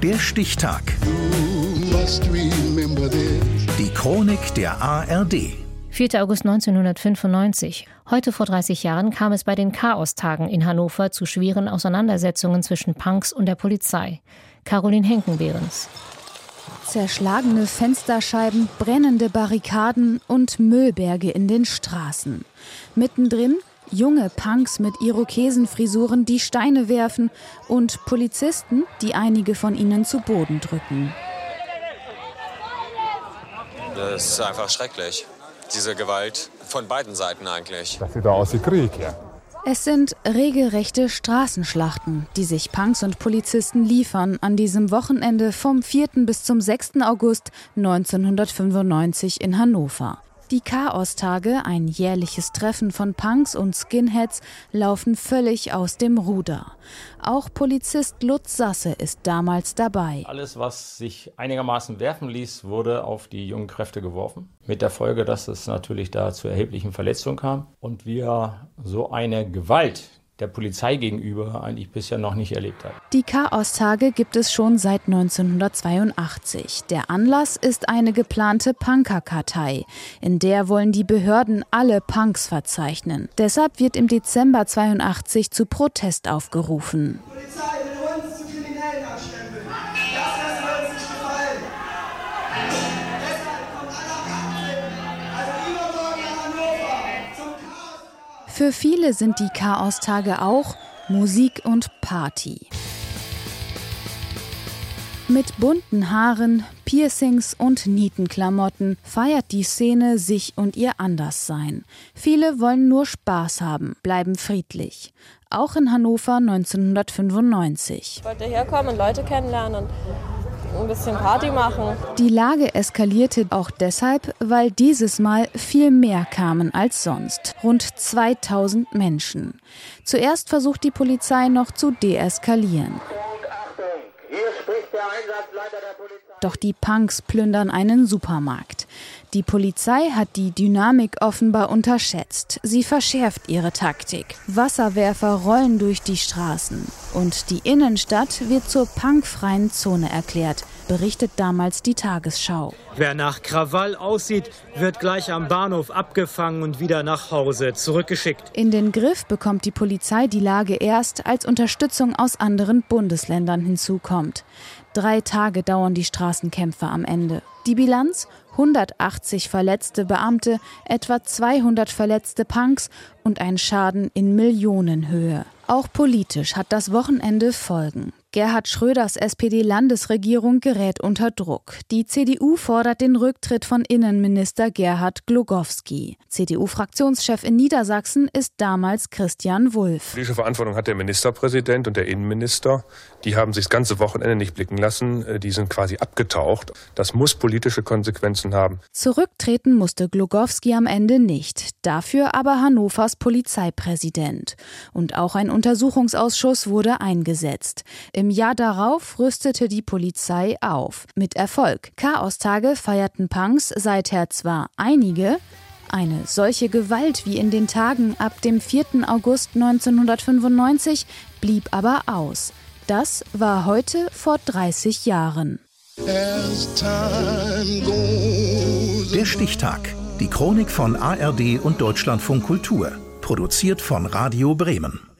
Der Stichtag. Die Chronik der ARD. 4. August 1995. Heute vor 30 Jahren kam es bei den Chaostagen in Hannover zu schweren Auseinandersetzungen zwischen Punks und der Polizei. Caroline Henken-Behrens. Zerschlagene Fensterscheiben, brennende Barrikaden und Müllberge in den Straßen. Mittendrin junge Punks mit Irokesenfrisuren, die Steine werfen, und Polizisten, die einige von ihnen zu Boden drücken. Das ist einfach schrecklich. Diese Gewalt von beiden Seiten eigentlich. Das sieht aus wie Krieg, ja. Es sind regelrechte Straßenschlachten, die sich Punks und Polizisten liefern an diesem Wochenende vom 4. bis zum 6. August 1995 in Hannover. Die Chaostage, ein jährliches Treffen von Punks und Skinheads, laufen völlig aus dem Ruder. Auch Polizist Lutz Sasse ist damals dabei. Alles, was sich einigermaßen werfen ließ, wurde auf die jungen Kräfte geworfen. Mit der Folge, dass es natürlich da zu erheblichen Verletzungen kam. Und wir so eine Gewalt der Polizei gegenüber eigentlich bisher noch nicht erlebt haben. Die Chaostage gibt es schon seit 1982. Der Anlass ist eine geplante Punkerkartei. In der wollen die Behörden alle Punks verzeichnen. Deshalb wird im Dezember 82 zu Protest aufgerufen. Die Polizei will uns zu Kriminellen abstempeln. Das lassen wir uns nicht gefallen. Deshalb kommt alle 18, also übermorgen nach Hannover, zum Chaostag. Für viele sind die Chaostage auch Musik und Party. Mit bunten Haaren, Piercings und Nietenklamotten feiert die Szene sich und ihr Anderssein. Viele wollen nur Spaß haben, bleiben friedlich. Auch in Hannover 1995. Ich wollte herkommen und Leute kennenlernen und ein bisschen Party machen. Die Lage eskalierte auch deshalb, weil dieses Mal viel mehr kamen als sonst. Rund 2000 Menschen. Zuerst versucht die Polizei noch zu deeskalieren. Doch die Punks plündern einen Supermarkt. Die Polizei hat die Dynamik offenbar unterschätzt. Sie verschärft ihre Taktik. Wasserwerfer rollen durch die Straßen. Und die Innenstadt wird zur punkfreien Zone erklärt, berichtet damals die Tagesschau. Wer nach Krawall aussieht, wird gleich am Bahnhof abgefangen und wieder nach Hause zurückgeschickt. In den Griff bekommt die Polizei die Lage erst, als Unterstützung aus anderen Bundesländern hinzukommt. 3 Tage dauern die Straßenkämpfe am Ende. Die Bilanz: 180 verletzte Beamte, etwa 200 verletzte Punks und ein Schaden in Millionenhöhe. Auch politisch hat das Wochenende Folgen. Gerhard Schröders SPD-Landesregierung gerät unter Druck. Die CDU fordert den Rücktritt von Innenminister Gerhard Glogowski. CDU-Fraktionschef in Niedersachsen ist damals Christian Wulff. Politische Verantwortung hat der Ministerpräsident und der Innenminister. Die haben sich das ganze Wochenende nicht blicken lassen. Die sind quasi abgetaucht. Das muss politische Konsequenzen haben. Zurücktreten musste Glogowski am Ende nicht. Dafür aber Hannovers Polizeipräsident. Und auch ein Untersuchungsausschuss wurde eingesetzt. Im Jahr darauf rüstete die Polizei auf. Mit Erfolg. Chaostage feierten Punks seither zwar einige. Eine solche Gewalt wie in den Tagen ab dem 4. August 1995 blieb aber aus. Das war heute vor 30 Jahren. Der Stichtag. Die Chronik von ARD und Deutschlandfunk Kultur. Produziert von Radio Bremen.